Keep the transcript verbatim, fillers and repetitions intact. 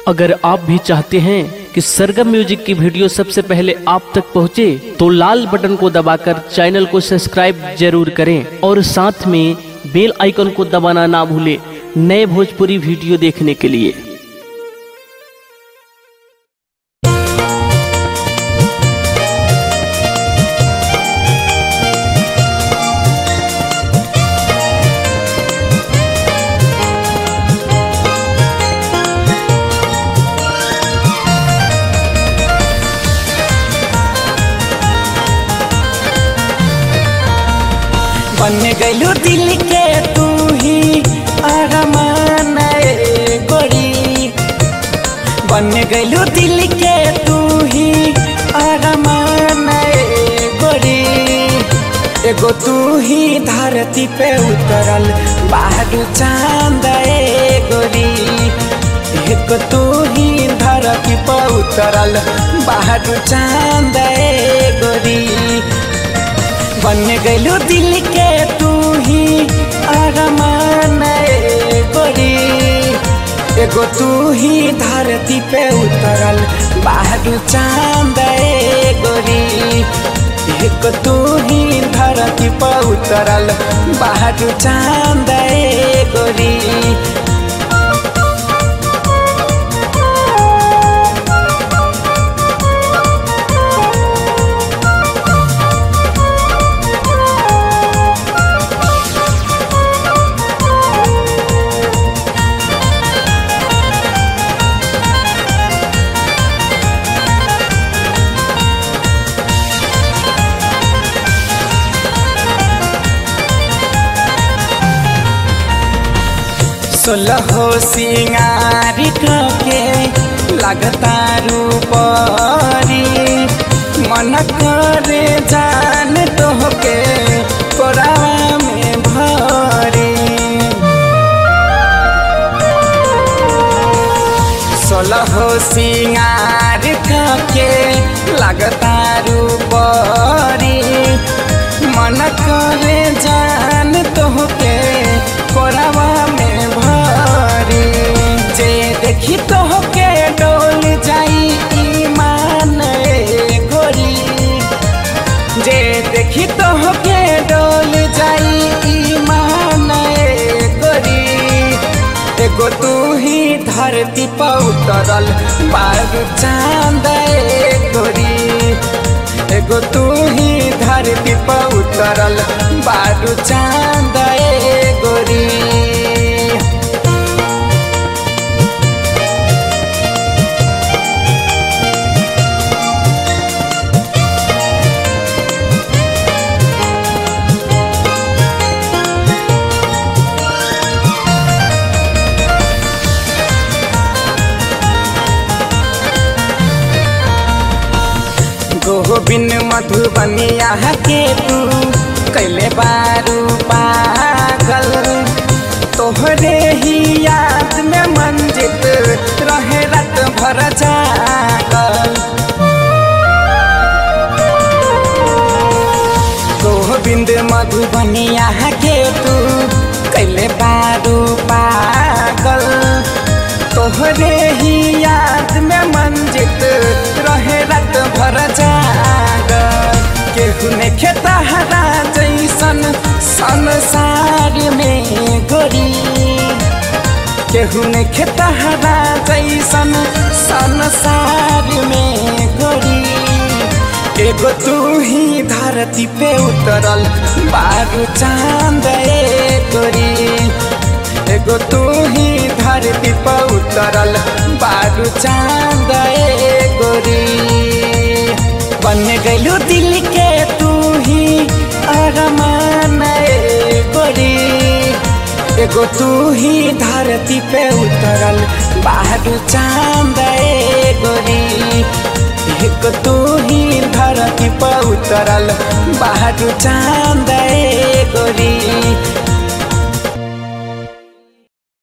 अगर आप भी चाहते हैं कि सरगम म्यूजिक की वीडियो सबसे पहले आप तक पहुंचे, तो लाल बटन को दबाकर चैनल को सब्सक्राइब जरूर करें और साथ में बेल आइकन को दबाना ना भूलें नए भोजपुरी वीडियो देखने के लिए। बन गइलू दिल के तू ही अरमान गोरी, बन गइलू दिल के तू ही अरमान गोरी। एगो तू ही धरती पे उतरल बाहर चांद गोरी, एगो तू ही धरती पे उतरल बाहर चांद गोरी। बन गइलू दिल के तू ही अरमान गोरी, एगो तू ही धरती पे उतरल बाहर चांद गोरी, एगो तू ही धरती पे उतरल बाहर चांद गोरी। सोलहो सिंगार के लगता रूपरी, मन करे जान तोहके कोरावा में भरी। सोलहो सिंगार के लगता रूपरी, मन करे जान तोहके कोरावा में देखी तो के डोल जाई ईमान गोरी, जे देखी तो के डोल जाई ईमान गोरी। एगो तू ही धरती पे उतरल बाहर चांद गोरी, एगो तू ही धरती पे उतरल बाहर चांद गोरी। गोविंद मधुबनिया के तू कैले बारू पागल, तोहरे ही याद में मंजित रहे रात भर जागल। गोविंद मधुबनिया के तू कैले बारू पागल, तोहरे ही याद में मंजित रहे रात भर जागल। केहू ने खेतहरा जैसन संसार में गोरी, केहू ने खेतहरा जैसन संसार में गोरी। एगो तू ही धरती पे उतरल बारू चांद गोरी, एगो तू ही धरती पे उतरल बारू चांद गोरी। बन गइलू दिल के तू ही अरमान गोरी, एगो तू ही धरती पे उतरल बाहर चांद गोरी, एगो तू ही धरती पे उतरल बाहर चांद गोरी।